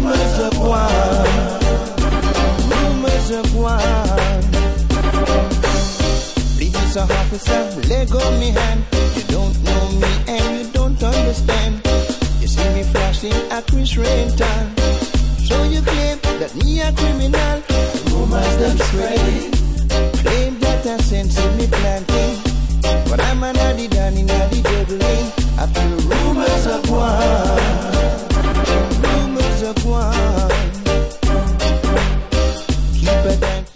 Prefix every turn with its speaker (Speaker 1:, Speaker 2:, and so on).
Speaker 1: rumors are gone. Rumors are gone. Police officer, let go me hand. You don't know me and you don't understand. You see me flashing a Chris Renton. So you claim that me a criminal. Rumors them spreading. Claim that I sense in me planting. But I'm an addy down in the juggling. After rumors are gone.